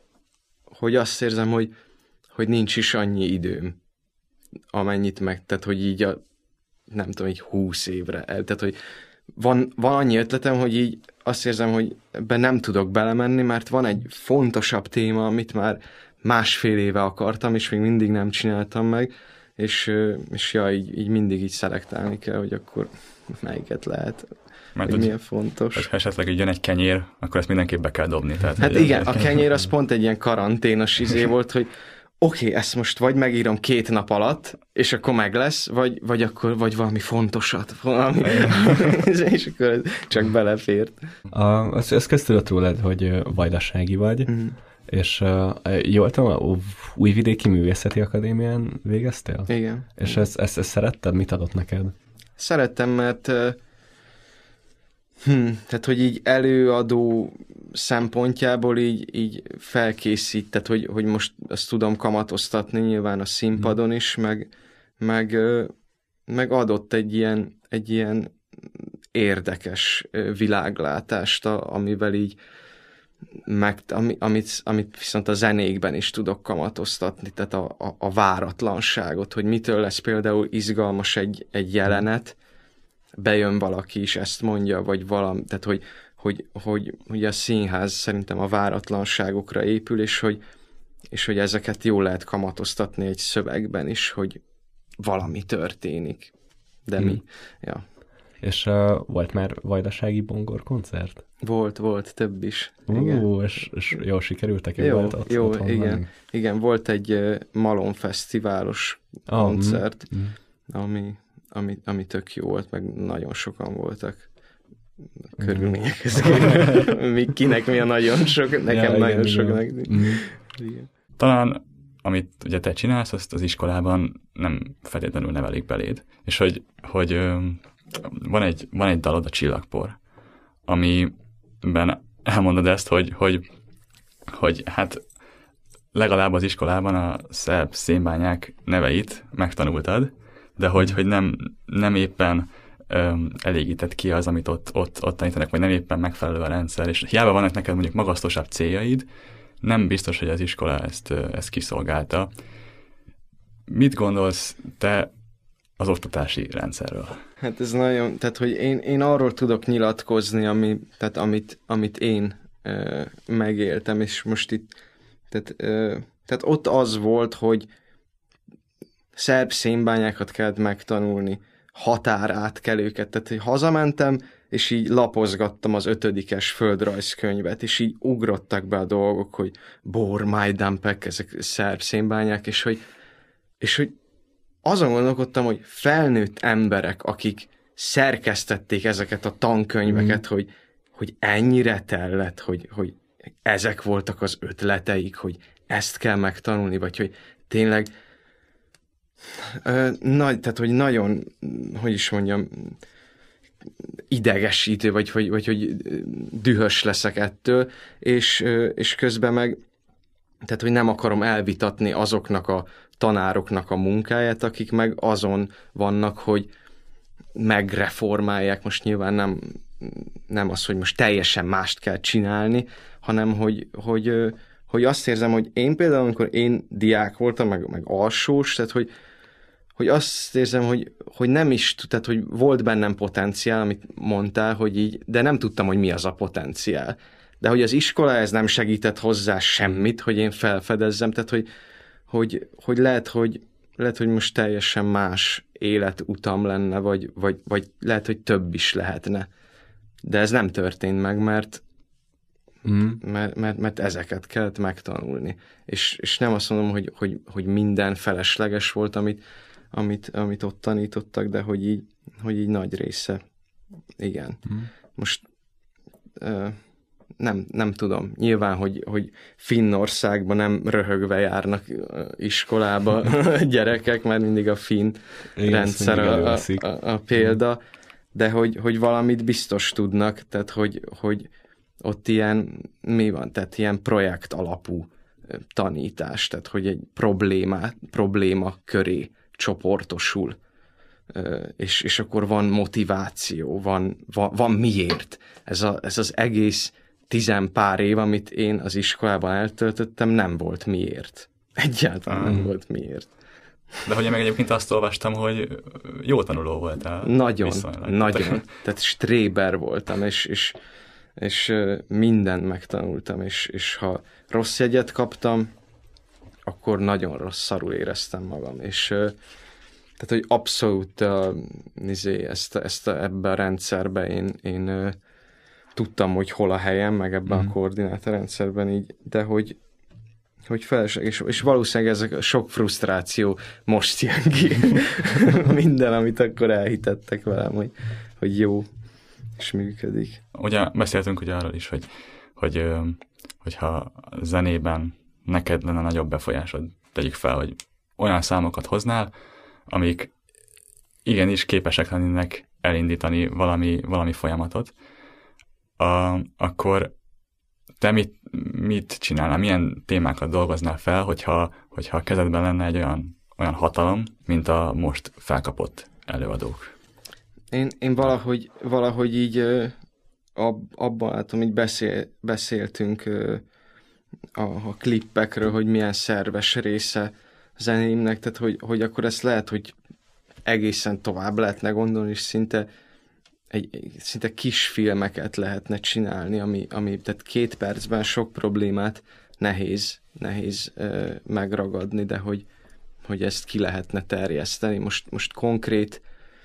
hogy azt érzem, hogy, hogy nincs is annyi időm, amennyit meg, tehát, hogy így a, nem tudom, egy húsz évre el, tehát, hogy van, van annyi ötletem, hogy így azt érzem, hogy ebben nem tudok belemenni, mert van egy fontosabb téma, amit már másfél éve akartam, és még mindig nem csináltam meg, és, és ja, így, így mindig így szelektálni kell, hogy akkor melyiket lehet, mert hogy hogy, milyen fontos. hogy ha esetleg így jön egy kenyér, akkor ezt mindenképp be kell dobni. Tehát, Hát hogy igen, a kenyér az pont egy ilyen karanténos izé volt, hogy oké, okay, ezt most vagy megírom két nap alatt, és akkor meg lesz, vagy, vagy akkor vagy valami fontosat, valami, és akkor ez csak belefért. A, azt, azt köztudott rólad, hogy vajdasági vagy, mm. és uh, jól tudom, a Újvidéki Művészeti Akadémián végeztél? Igen. És igen. Ezt, ezt, ezt szeretted? Mit adott neked? Szerettem, mert uh, hm, tehát, hogy így előadó szempontjából így, így felkészít, tehát, hogy, hogy most azt tudom kamatoztatni nyilván a színpadon is, meg, meg, meg adott egy ilyen, egy ilyen érdekes világlátást, amivel így meg, amit, amit viszont a zenékben is tudok kamatoztatni, tehát a, a, a váratlanságot, hogy mitől lesz például izgalmas egy, egy jelenet, bejön valaki is ezt mondja, vagy valami, tehát hogy, hogy, hogy, hogy a színház szerintem a váratlanságokra épül, és hogy, és hogy ezeket jól lehet kamatoztatni egy szövegben is, hogy valami történik. De hmm. mi? Ja. És uh, volt már vajdasági bongor koncert? Volt, volt, több is. Ú, és, és jól sikerültek? Jó, volt ott, jó, ott igen. Igen, volt egy uh, Malom fesztiválos oh, koncert, mm, mm. Ami, ami, ami tök jó volt, meg nagyon sokan voltak. Körülmények között. Mi, kinek mi a nagyon sok, nekem ja, nagyon sok. Mm. Igen. Talán, amit ugye te csinálsz, azt az iskolában nem feltétlenül nevelik beléd. És hogy, hogy ö, van, egy, van egy dalod, a Csillagpor, amiben elmondod ezt, hogy, hogy, hogy hát legalább az iskolában a szerb szénbányák neveit megtanultad, de hogy, hogy nem, nem éppen öm, elégített ki az, amit ott, ott, ott tanítanak, vagy nem éppen megfelelő a rendszer, és hiába vannak neked mondjuk magasztosabb céljaid, nem biztos, hogy az iskola ezt, ezt kiszolgálta. Mit gondolsz te az oktatási rendszerről? Hát ez nagyon, tehát hogy én, én arról tudok nyilatkozni, ami, tehát amit, amit én ö, megéltem, és most itt, tehát, ö, tehát ott az volt, hogy szerb szénbányákat kellett megtanulni, határátkelőket, tehát hogy hazamentem, és így lapozgattam az ötödikes földrajzkönyvet, és így ugrottak be a dolgok, hogy Bor, Majdanpek, ezek szerb szénbányák, és hogy, és hogy azon gondolkodtam, hogy felnőtt emberek, akik szerkesztették ezeket a tankönyveket, mm. hogy, hogy ennyire tellett, hogy, hogy ezek voltak az ötleteik, hogy ezt kell megtanulni, vagy hogy tényleg ö, nagy, tehát hogy nagyon, hogy is mondjam, idegesítő, vagy, vagy, vagy hogy dühös leszek ettől, és, és közben meg, tehát hogy nem akarom elvitatni azoknak a tanároknak a munkáját, akik meg azon vannak, hogy megreformálják, most nyilván nem, nem az, hogy most teljesen mást kell csinálni, hanem hogy, hogy, hogy azt érzem, hogy én például, amikor én diák voltam, meg, meg alsós, tehát hogy, hogy azt érzem, hogy, hogy nem is, tehát hogy volt bennem potenciál, amit mondtál, hogy így, de nem tudtam, hogy mi az a potenciál. De hogy az iskola ez nem segített hozzá semmit, hogy én felfedezzem, tehát hogy Hogy, hogy lehet, hogy lehet, hogy most teljesen más életutam lenne, vagy, vagy, vagy lehet, hogy több is lehetne. De ez nem történt meg, mert, mm. mert, mert, mert ezeket kellett megtanulni. És, és nem azt mondom, hogy, hogy, hogy minden felesleges volt, amit, amit, amit ott tanítottak, de hogy így, hogy így nagy része. Igen. Mm. Most... Uh, Nem, nem tudom. Nyilván, hogy, hogy Finnországban nem röhögve járnak iskolába gyerekek, mert mindig a finn igen, rendszer a, a, a, a példa, de hogy, hogy valamit biztos tudnak, tehát hogy, hogy ott ilyen, mi van, tehát ilyen projekt alapú tanítás, tehát hogy egy probléma, probléma köré csoportosul, és, és akkor van motiváció, van, van, van miért. Ez, a, ez az egész tizenpár év, amit én az iskolában eltöltöttem, nem volt miért. Egyáltalán nem volt miért. De hogy én meg egyébként azt olvastam, hogy jó tanuló voltál. Nagyon, viszonylag. nagyon. Tehát stréber voltam, és, és, és mindent megtanultam, és, és ha rossz jegyet kaptam, akkor nagyon rosszul éreztem magam, és tehát, hogy abszolút uh, izé, ezt, ezt a, ebben a rendszerben én, én uh, tudtam, hogy hol a helyem, meg ebben mm. a koordinátorrendszerben így, de hogy hogy felesleges, és, és valószínűleg ez a sok frusztráció most jön ki. Minden, amit akkor elhitettek velem, hogy, hogy jó, és működik. Ugye beszéltünk ugye arról is, hogy, hogy hogyha zenében neked lenne nagyobb befolyásod, tegyük fel, hogy olyan számokat hoznál, amik igenis képesek lennének elindítani valami, valami folyamatot, a, akkor te mit, mit csinálnál, milyen témákat dolgoznál fel, hogyha, hogyha a kezedben lenne egy olyan, olyan hatalom, mint a most felkapott előadók? Én, én valahogy, valahogy így ab, abban látom, hogy beszél, beszéltünk a, a klippekről, hogy milyen szerves része a zenéimnek, tehát hogy, hogy akkor ezt lehet, hogy egészen tovább lehetne gondolni, és szinte egy, szinte kis filmeket lehetne csinálni, ami, ami tehát két percben sok problémát nehéz, nehéz uh, megragadni, de hogy, hogy ezt ki lehetne terjeszteni. Most, most konkrét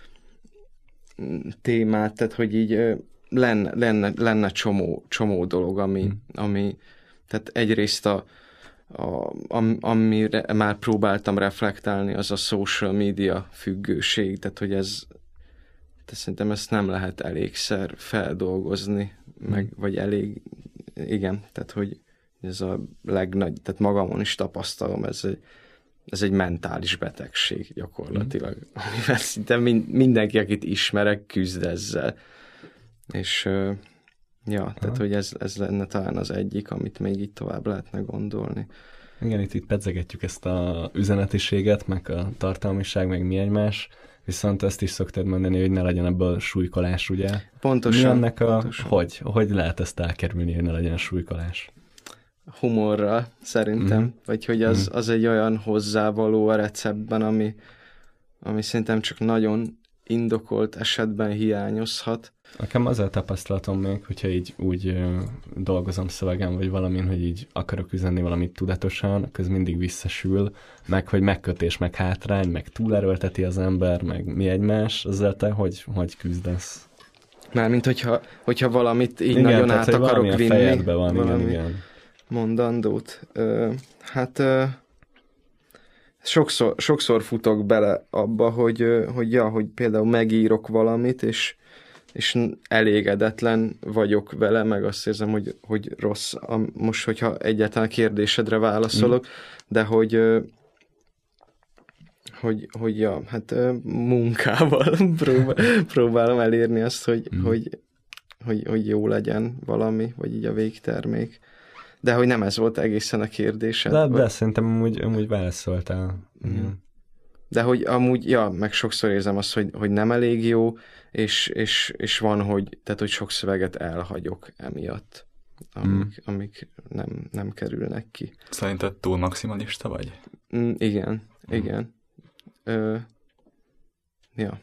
témát, tehát hogy így uh, lenne, lenne, lenne csomó, csomó dolog, ami, hmm. ami tehát egyrészt a, a, am, amire már próbáltam reflektálni, az a social media függőség, tehát hogy ez de szerintem ezt nem lehet elégszer feldolgozni, meg, vagy elég, igen, tehát hogy ez a legnagy, tehát magamon is tapasztalom, ez egy, ez egy mentális betegség gyakorlatilag, mm. amivel szinte mindenki, akit ismerek, küzd ezzel. És ja, Aha. tehát hogy ez, ez lenne talán az egyik, amit még itt tovább lehetne gondolni. Igen, itt, itt pedzegetjük ezt a üzenetiséget, meg a tartalmiság, meg mi egymás, viszont ezt is szoktad mondani, hogy ne legyen ebből súlykolás, ugye? Pontosan. Mi ennek a, pontosan. Hogy? Hogy lehet ezt elkerülni, hogy ne legyen súlykolás? Humorral szerintem, mm. vagy hogy az, mm. az egy olyan hozzávaló a receptben, ami, ami szerintem csak nagyon indokolt esetben hiányozhat. Nekem az a tapasztalatom még, hogyha így úgy ö, dolgozom szövegen, vagy valamin, hogy így akarok üzenni valamit tudatosan, akkor ez mindig visszasül, meg hogy megkötés, meg hátrány, meg túlerőlteti az ember, meg mi egymás, ezzel te hogy, hogy küzdesz? Mármint, hogyha, hogyha valamit így igen, nagyon tehát, át akarok vinni. Fejedbe van, valami igen, igen. mondandót. Ö, hát ö, sokszor, sokszor futok bele abba, hogy, hogy, ja, hogy például megírok valamit, és és elégedetlen vagyok vele, meg azt érzem, hogy, hogy rossz, most, hogyha egyáltalán a kérdésedre válaszolok, mm. de hogy, hogy, hogy ja, hát munkával próbál, próbálom elérni azt, hogy, mm. hogy, hogy, hogy jó legyen valami, vagy így a végtermék. De hogy nem ez volt egészen a kérdésed. De, vagy... de szerintem amúgy, amúgy válaszoltál. Mm. De hogy amúgy, ja, meg sokszor érzem azt, hogy, hogy nem elég jó, és, és, és van, hogy, tehát, hogy sok szöveget elhagyok emiatt, amik, mm. amik nem, nem kerülnek ki. Szerinted túl maximalista vagy? Mm, igen, mm. igen. Ö, ja.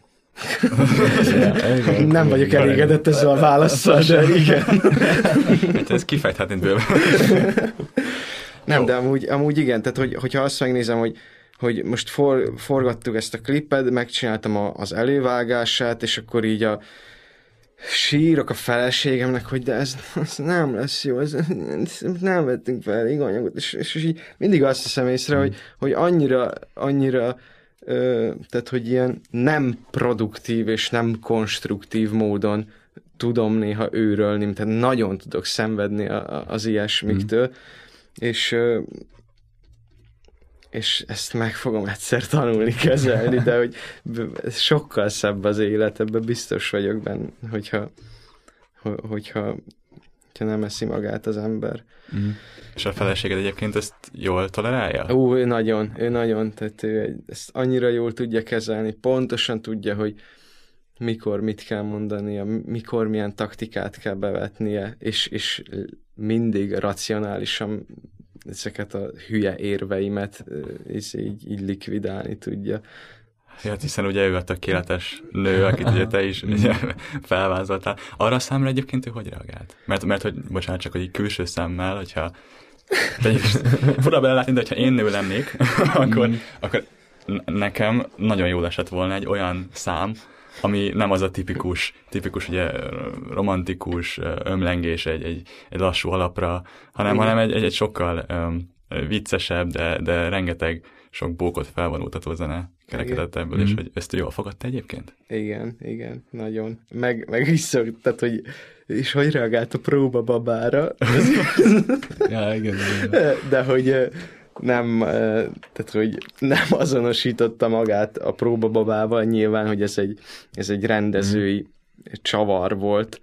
ja nem vagyok elégedett ezzel a válasszal, de igen. Hát ez kifejthetnéd bőven. Nem, de amúgy, amúgy igen, tehát hogy, hogyha azt megnézem, hogy hogy most for, forgattuk ezt a klippet, megcsináltam a, az elővágását, és akkor így a sírok a feleségemnek, hogy de ez, ez nem lesz jó, ez, ez nem vettünk fel elég anyagot, és, és, és így mindig azt hiszem észre, mm. hogy, hogy annyira, annyira ö, tehát, hogy ilyen nem produktív és nem konstruktív módon tudom néha őrölni, tehát nagyon tudok szenvedni a, a, az ilyesmiktől, mm. és ö, és ezt meg fogom egyszer tanulni, kezelni, de hogy sokkal szebb az élet, ebben biztos vagyok benne, hogyha, hogyha, hogyha nem eszi magát az ember. Mm. És a feleséged egyébként ezt jól tolerálja? Ó, ő nagyon, ő nagyon, tehát ő ezt annyira jól tudja kezelni, pontosan tudja, hogy mikor mit kell mondania, mikor milyen taktikát kell bevetnie, és, és mindig racionálisan ezeket a hülye érveimet és így, így likvidálni tudja. Hát hiszen ugye ő a tökéletes nő, akit ugye te is ugye felvázoltál. Arra a számra egyébként ő hogy reagált? Mert, mert hogy, bocsánat, csak hogy így külső szemmel, hogyha fura belelátni, de hogyha én nő lennék, akkor, akkor nekem nagyon jól esett volna egy olyan szám, ami nem az a tipikus, tipikus ugye romantikus ömlengés egy, egy, egy lassú alapra, hanem, hanem egy, egy, egy sokkal um, viccesebb, de, de rengeteg sok bókot felvonultató zene kerekedett ebből, és hogy ezt jól fogadta egyébként? Igen, igen, nagyon. Meg, meg vissza, tehát, hogy és hogy reagált a próbababára. Ja, igen, igen. De hogy nem, tehát, hogy nem azonosította magát a próbababával, nyilván, hogy ez egy, ez egy rendezői mm. csavar volt,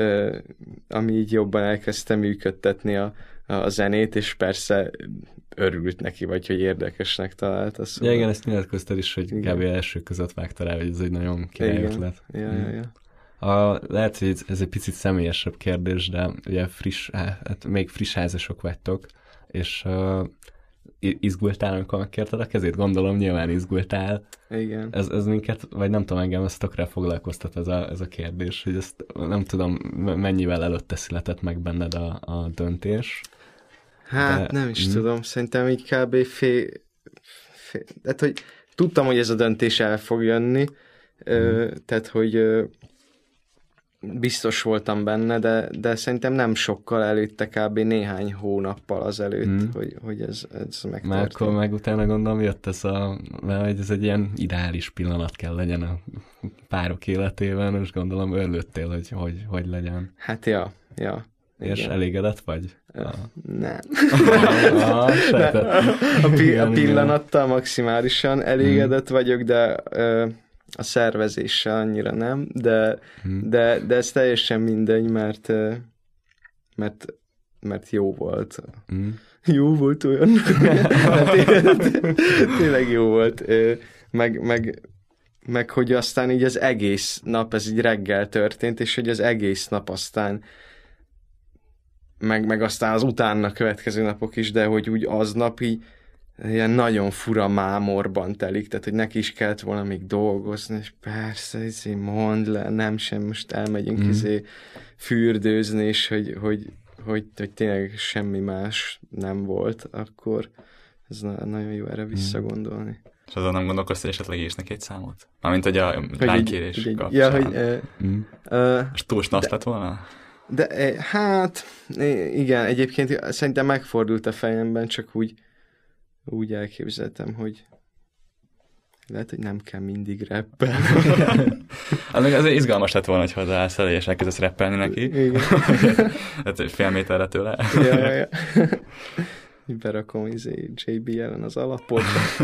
ami így jobban elkezdte működtetni a, a zenét, és persze örült neki, vagy hogy érdekesnek találta. Szóval... Ja, igen, ezt nyilatkoztad is, hogy kb. Első között vágta rá, hogy ez egy nagyon király ötlet. Ja, ja, ja. A, lehet, hogy ez egy picit személyesebb kérdés, de ugye friss, hát még friss házasok vagytok, és uh, izgultál, amikor megkérted a kezét? Gondolom, nyilván izgultál. Igen. Ez, ez minket, vagy nem tudom, engem ezt tökre foglalkoztat ez a, ez a kérdés, hogy ezt nem tudom, mennyivel előtte született meg benned a, a döntés. Hát de, nem is mm. tudom, szerintem így kb. fél, fél, tehát, hogy tudtam, hogy ez a döntés el fog jönni, mm. ö, tehát, hogy ö, biztos voltam benne, de, de szerintem nem sokkal előtte, kb. Néhány hónappal azelőtt, mm. hogy, hogy ez, ez megtörtént. Már akkor meg utána gondolom jött ez a, mert ez egy ilyen ideális pillanat kell legyen a párok életében, és gondolom örülöttél, hogy hogy, hogy legyen. Hát ja, ja. És igen. Elégedett vagy? Uh, nem. a, a, pi- a pillanattal maximálisan elégedett mm. vagyok, de uh, a szervezéssel annyira nem, de, mm. de, de ez teljesen mindegy, mert, uh, mert, mert jó volt. Mm. Jó volt olyan. tényleg, tényleg jó volt. Uh, meg, meg, meg hogy aztán így az egész nap, ez így reggel történt, és hogy az egész nap aztán Meg, meg aztán az utána következő napok is, de hogy úgy aznap így ilyen nagyon fura mámorban telik, tehát hogy neki is kellett volna még dolgozni, és persze, izé, mondd le, nem sem, most elmegyünk mm. izé fürdőzni, és hogy, hogy, hogy, hogy tényleg semmi más nem volt, akkor ez nagyon jó erre visszagondolni. És azon nem gondolkoztál, hogy esetleg írsz neki egy számot? Mármint, hogy a lánykérés kapcsán. Ja, hogy... Uh, mm. uh, és túl snasz lett volna? De hát, igen, egyébként szerintem megfordult a fejemben, csak úgy, úgy elképzeltem, hogy lehet, hogy nem kell mindig rappelni. Az még azért izgalmas lett volna, hogy hozzáállsz elé, és elkezdesz rappelni neki. Igen. Hát fél méterre tőle. Ja, ja, ja. Berakom izé jé bé ellen az alapot.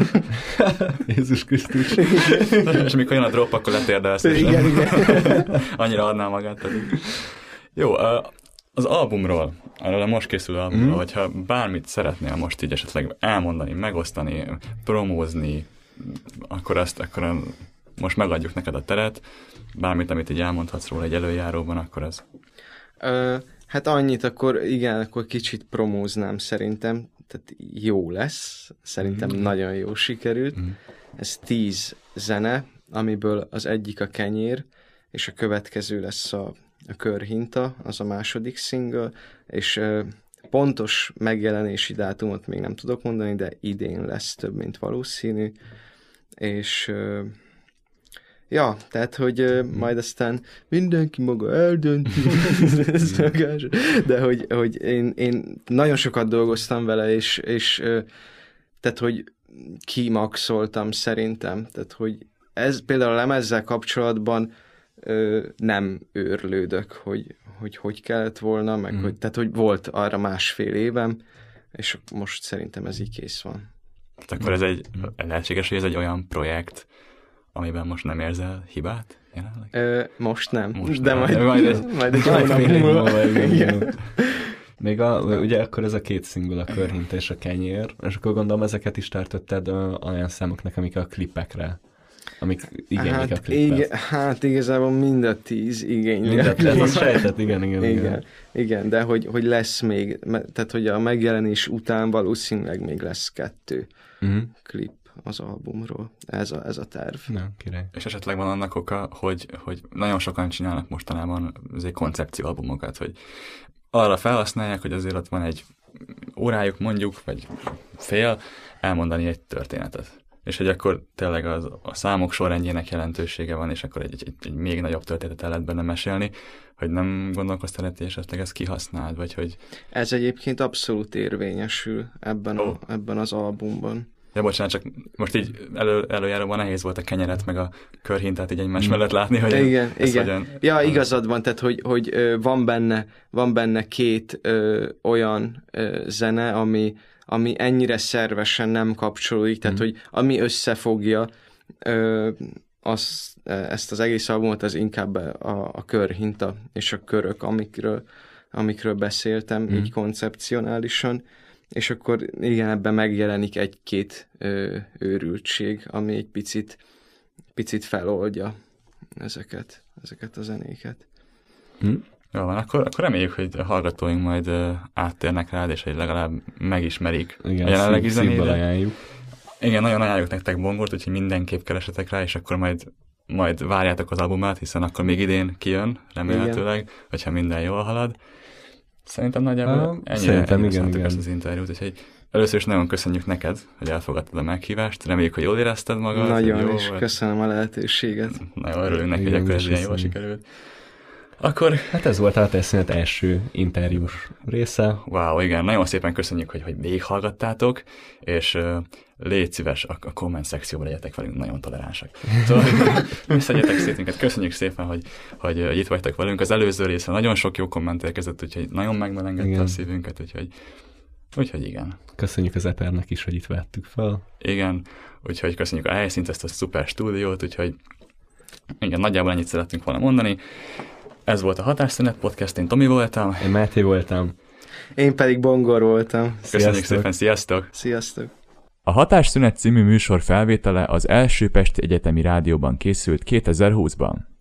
Jézus Krisztus. És mikor jön a drop, akkor letérdelsz. Igen, igen. Annyira adnál magát. Pedig. Jó, az albumról, arról a most készülő albumról, mm. hogyha bármit szeretnél most így esetleg elmondani, megosztani, promózni, akkor azt, akkor most megadjuk neked a teret, bármit, amit így elmondhatsz róla egy előjáróban, akkor ez... Ö, hát annyit, akkor igen, akkor kicsit promóznám szerintem, tehát jó lesz, szerintem mm. nagyon jó sikerült. Mm. Ez tíz zene, amiből az egyik a Kenyér, és a következő lesz a a Körhinta, az a második single, és uh, pontos megjelenési dátumot még nem tudok mondani, de idén lesz több, mint valószínű, és uh, ja, tehát, hogy uh, majd aztán mindenki maga eldönti, de hogy, hogy én, én nagyon sokat dolgoztam vele, és, és uh, tehát, hogy kimaxoltam szerintem, tehát, hogy ez például a lemezzel kapcsolatban Ö, nem őrlődök, hogy, hogy hogy kellett volna, meg mm. hogy, tehát hogy volt arra másfél évem, és most szerintem ez így kész van. Hát akkor ez egy, lehetséges, hogy ez egy olyan projekt, amiben most nem érzel hibát jelenleg? Ö, most nem, most de nem. majd, majd, ez, majd egy hónap múlva. Még a, ugye akkor ez a két szingül, a Körhinta és a Kenyér, és akkor gondolom ezeket is tartottad olyan számoknak, amik a klipekre amik igénylik hát, a klipet. igen, hát igazából mind a tíz igényli. Mindent lesz, az sejtett, igen, igen, igen. igen. Igen, de hogy, hogy lesz még, tehát hogy a megjelenés után valószínűleg még lesz kettő uh-huh. klip az albumról. Ez a, ez a terv. Na, király. És esetleg van annak oka, hogy, hogy nagyon sokan csinálnak mostanában azért koncepcióalbumokat, hogy arra felhasználják, hogy azért ott van egy órájuk mondjuk, vagy fél, elmondani egy történetet. És hogy akkor tényleg az, a számok sorrendjének jelentősége van, és akkor egy, egy, egy még nagyobb történetet el lehet benne mesélni, hogy nem gondolkoztál, hogy esetleg ezt kihasználd, vagy hogy... Ez egyébként abszolút érvényesül ebben, oh. a, ebben az albumban. Ja, bocsánat, csak most így elő, előjáróban nehéz volt a kenyeret, meg a körhintát így egymás mellett látni, hogy igen, igen. Hogyan... Ja, igazad van, tehát hogy, hogy ö, van, benne, van benne két ö, olyan ö, zene, ami, ami ennyire szervesen nem kapcsolódik, tehát mm. hogy ami összefogja ö, az, ezt az egész albumot, az inkább a, a körhinta és a körök, amikről, amikről beszéltem, mm. így koncepcionálisan. És akkor igen, ebben megjelenik egy-két ö, őrültség, ami egy picit, picit feloldja ezeket, ezeket a zenéket. Hm? Jó van, akkor, akkor reméljük, hogy a hallgatóink majd ö, áttérnek rád, és hogy legalább megismerik igen, a jelenlegi zenét. ajánljuk. Igen, nagyon ajánljuk nektek Bongort, úgyhogy mindenképp keresetek rá, és akkor majd, majd várjátok az albumát, hiszen akkor még idén kijön, remélhetőleg, igen. hogyha minden jól halad. Szerintem nagyjából uh, ennyire, szerintem ennyire igen, igen. ezt az interjút, úgyhogy először is nagyon köszönjük neked, hogy elfogadtad a meghívást, reméljük, hogy jól érezted magad. Nagyon, jó és volt. Köszönöm a lehetőséget. Nagyon örülünk neki, hogy akkor ez ilyen jól sikerült. Akkor... Hát ez volt a Háttérszünet első interjús része. Wow, igen, nagyon szépen köszönjük, hogy, hogy végighallgattátok, és uh, légy szíves, a, a komment szekcióban legyetek velünk, nagyon toleránsak. Szóval visszagyetek szét minket, köszönjük szépen, hogy, hogy, hogy itt vagytok velünk. Az előző részre nagyon sok jó komment érkezett, úgyhogy nagyon megmelengedte igen. a szívünket, úgyhogy, úgyhogy igen. Köszönjük az Epernek is, hogy itt vettük fel. Igen, úgyhogy köszönjük a helyszínt, ezt a szuper stúdiót, úgyhogy igen, nagyjából ennyit szerettünk volna mondani. Ez volt a Hatásszünet Podcast, én Tomi voltam. Én Máté voltam. Én pedig Bongor voltam. Köszönjük sziasztok. Szépen, sziasztok! Sziasztok! A Hatásszünet című műsor felvétele az első Pesti Egyetemi Rádióban készült kétezer-húszban.